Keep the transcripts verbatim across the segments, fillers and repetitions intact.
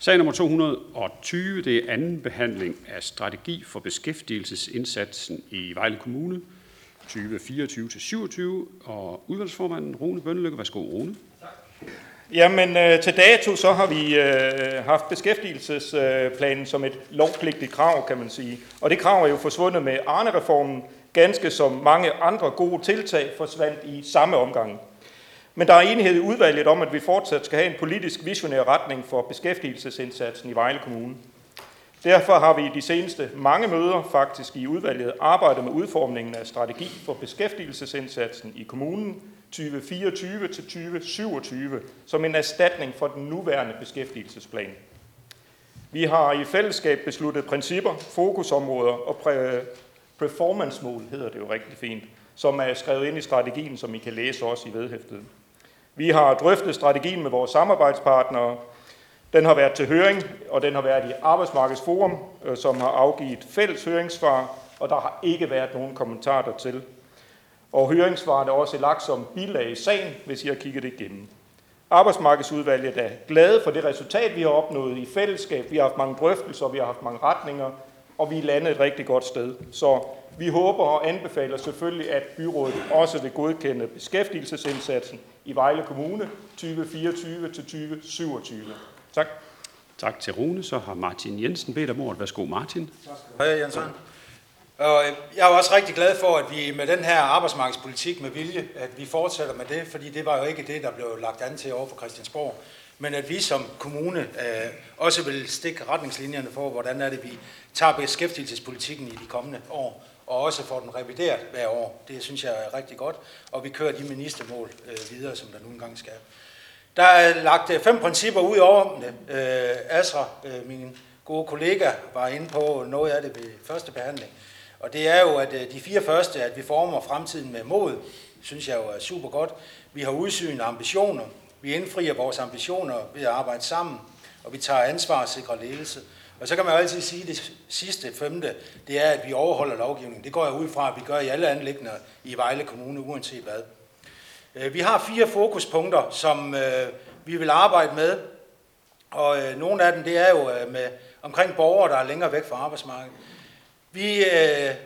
Sag nummer to hundrede og tyve, det er anden behandling af strategi for beskæftigelsesindsatsen i Vejle Kommune tyve fireogtyve til syvogtyve, og udvalgsformanden Rune Bønnelykke. Værsgo, Rune. Tak. Jamen, øh, til dato så har vi øh, haft beskæftigelsesplanen som et lovpligtigt krav, kan man sige. Og det krav er jo forsvundet med Arne-reformen, ganske som mange andre gode tiltag forsvandt i samme omgang. Men der er enighed i udvalget om, at vi fortsat skal have en politisk visionær retning for beskæftigelsesindsatsen i Vejle Kommune. Derfor har vi i de seneste mange møder faktisk i udvalget arbejdet med udformningen af strategi for beskæftigelsesindsatsen i kommunen tyve fireogtyve til tyve syvogtyve som en erstatning for den nuværende beskæftigelsesplan. Vi har i fællesskab besluttet principper, fokusområder og performance-mål, hedder det jo rigtig fint, som er skrevet ind i strategien, som I kan læse også i vedhæftet. Vi har drøftet strategien med vores samarbejdspartnere. Den har været til høring, og den har været i Arbejdsmarkedsforum, som har afgivet fælles høringssvar, og der har ikke været nogen kommentarer dertil. Og høringssvaret er også lagt som bilag i sagen, hvis I har kigget det igennem. Arbejdsmarkedsudvalget er glade for det resultat, vi har opnået i fællesskab. Vi har haft mange drøftelser, vi har haft mange retninger, og vi er landet et rigtig godt sted. Så vi håber og anbefaler selvfølgelig, at byrådet også vil godkende beskæftigelsesindsatsen i Vejle Kommune tyve fireogtyve til tyve syvogtyve. Tak. Tak til Rune. Så har Martin Jensen bedt om ordet. Værsgo, Martin. Hej, Jens. Og jeg er også rigtig glad for, at vi med den her arbejdsmarkedspolitik med vilje, at vi fortsætter med det, fordi det var jo ikke det, der blev lagt an til over for Christiansborg, men at vi som kommune øh, også vil stikke retningslinjerne for, hvordan er det, vi tager beskæftigelsespolitikken i de kommende år, og også får den revideret hver år. Det synes jeg er rigtig godt, og vi kører de ministermål øh, videre, som der nu engang skal. Der er lagt fem principper ud over det. Øh, Asra, øh, min gode kollega, var inde på noget af det ved første behandling. Og det er jo, at de fire første, at vi former fremtiden med mod, synes jeg jo er super godt. Vi har udsyn og ambitioner. Vi indfrier vores ambitioner ved at arbejde sammen, og vi tager ansvar og sikrer ledelse. Og så kan man jo altid sige, at det sidste, femte, det er, at vi overholder lovgivningen. Det går jeg ud fra, at vi gør i alle anliggender i Vejle Kommune, uanset hvad. Vi har fire fokuspunkter, som vi vil arbejde med, og nogle af dem, det er jo med omkring borgere, der er længere væk fra arbejdsmarkedet. Vi øh,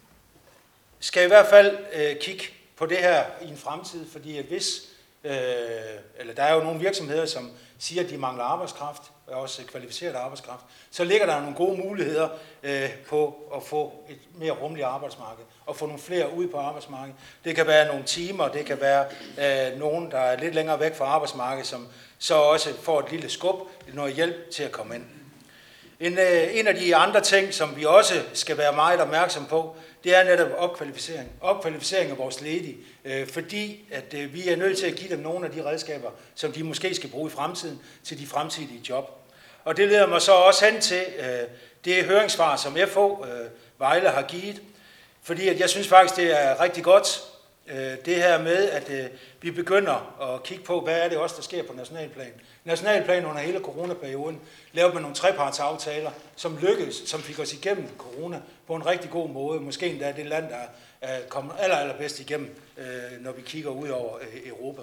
skal i hvert fald øh, kigge på det her i en fremtid, fordi at hvis, øh, eller der er jo nogle virksomheder, som siger, at de mangler arbejdskraft, og også kvalificeret arbejdskraft, så ligger der nogle gode muligheder øh, på at få et mere rummeligt arbejdsmarked, og få nogle flere ud på arbejdsmarkedet. Det kan være nogle timer, det kan være øh, nogen, der er lidt længere væk fra arbejdsmarkedet, som så også får et lille skub, noget hjælp til at komme ind. En, en af de andre ting, som vi også skal være meget opmærksom på, det er netop opkvalificering. Opkvalificering af vores ledige, øh, fordi at øh, vi er nødt til at give dem nogle af de redskaber, som de måske skal bruge i fremtiden til de fremtidige job. Og det leder mig så også hen til øh, det høringssvar, som F H øh, Vejle har givet, fordi at jeg synes faktisk, det er rigtig godt, øh, det her med, at øh, vi begynder at kigge på, hvad er det også, der sker på nationalplan. Nationalplan under hele coronaperioden lavede man nogle trepartsaftaler, som lykkedes, som fik os igennem corona på en rigtig god måde. Måske endda det land, der er kommet aller, allerbedst igennem, når vi kigger ud over Europa.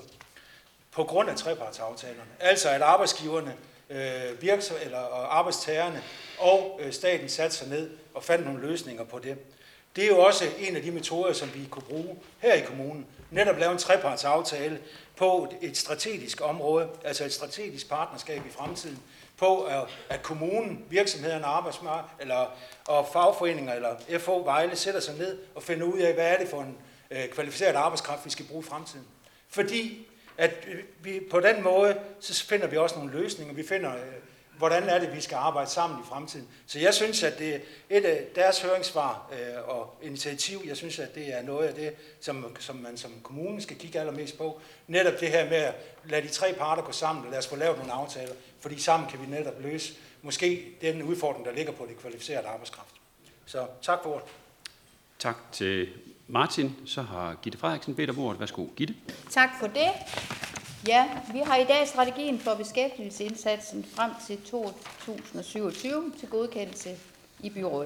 På grund af trepartsaftalerne. Altså at arbejdsgiverne, virksom, eller arbejdstagerne og staten satte sig ned og fandt nogle løsninger på det. Det er jo også en af de metoder, som vi kunne bruge her i kommunen. Netop lave en trepartsaftale på et strategisk område, altså et strategisk partnerskab i fremtiden, på at kommunen, virksomhederne, arbejdsmarked eller, og fagforeninger eller F H Vejle sætter sig ned og finder ud af, hvad er det for en øh, kvalificeret arbejdskraft, vi skal bruge i fremtiden. Fordi at vi på den måde, så finder vi også nogle løsninger. Vi finder, øh, hvordan er det, vi skal arbejde sammen i fremtiden. Så jeg synes, at det er et af deres høringssvar øh, og initiativ, jeg synes, at det er noget af det, som, som man som kommune skal kigge allermest på. Netop det her med at lade de tre parter gå sammen, og lade os få lavet nogle aftaler, fordi sammen kan vi netop løse måske den udfordring, der ligger på det kvalificerede arbejdskraft. Så tak for ordet. Tak til Martin. Så har Gitte Frederiksen bedt om ordet. Værsgo, Gitte. Tak for det. Ja, vi har i dag strategien for beskæftigelsesindsatsen frem til to tusind og syvogtyve til godkendelse i byrådet.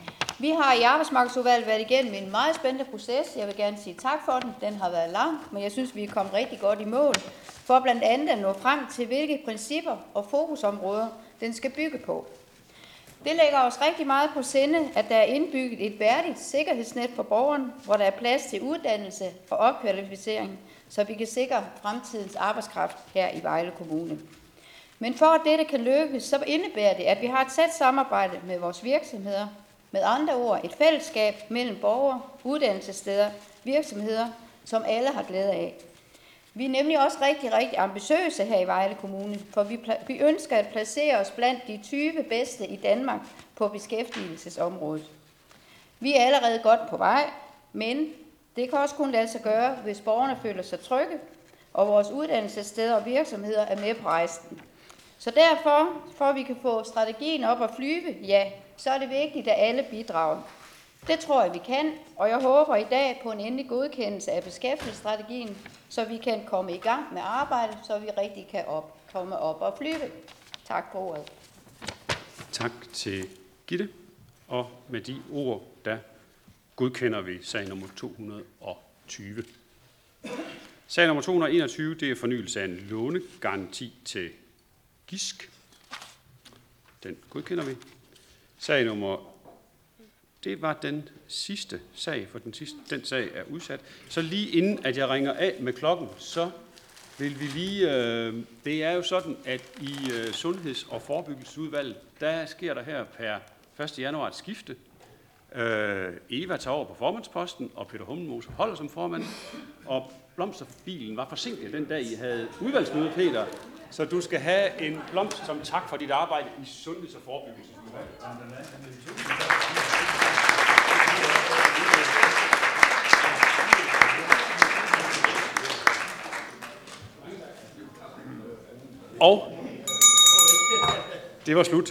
Vi har i arbejdsmarkedsudvalget været igennem en meget spændende proces. Jeg vil gerne sige tak for den. Den har været lang, men jeg synes, vi er kommet rigtig godt i mål for blandt andet at nå frem til, hvilke principper og fokusområder den skal bygge på. Det lægger os rigtig meget på sinde, at der er indbygget et værdigt sikkerhedsnet for borgeren, hvor der er plads til uddannelse og opkvalificering, så vi kan sikre fremtidens arbejdskraft her i Vejle Kommune. Men for at dette kan lykkes, så indebærer det, at vi har et tæt samarbejde med vores virksomheder. Med andre ord et fællesskab mellem borgere, uddannelsessteder, virksomheder, som alle har glæde af. Vi er nemlig også rigtig, rigtig ambitiøse her i Vejle Kommune, for vi, vi ønsker at placere os blandt de tyve bedste i Danmark på beskæftigelsesområdet. Vi er allerede godt på vej, men det kan også kun lade sig gøre, hvis borgerne føler sig trygge, og vores uddannelsessteder og virksomheder er med på rejsen. Så derfor, for at vi kan få strategien op at flyve, ja, så er det vigtigt, at alle bidrager. Det tror jeg, vi kan, og jeg håber i dag på en endelig godkendelse af beskæftigelsesstrategien, så vi kan komme i gang med arbejdet, så vi rigtig kan op, komme op og flyve. Tak for ordet. Tak til Gitte, og med de ord, der godkender vi sag nummer to hundrede og tyve. Sag nummer to hundrede og enogtyve, det er fornyelse af en lånegaranti til Gisk. Den godkender vi. Sag nummer, det var den sidste sag, for den, sidste, den sag er udsat. Så lige inden at jeg ringer af med klokken, så vil vi lige, øh, det er jo sådan, at i øh, Sundheds- og Forebyggelsesudvalget, der sker der her per første januar et skifte. Øh, Eva tager over på formandsposten, og Peter Hummelmose holder som formand, og blomsterbilen var forsinket den dag, I havde udvalgsmøde, Peter. Så du skal have en blomst som tak for dit arbejde i Sundheds- og Forebyggelsesudvalget. Og det var slut.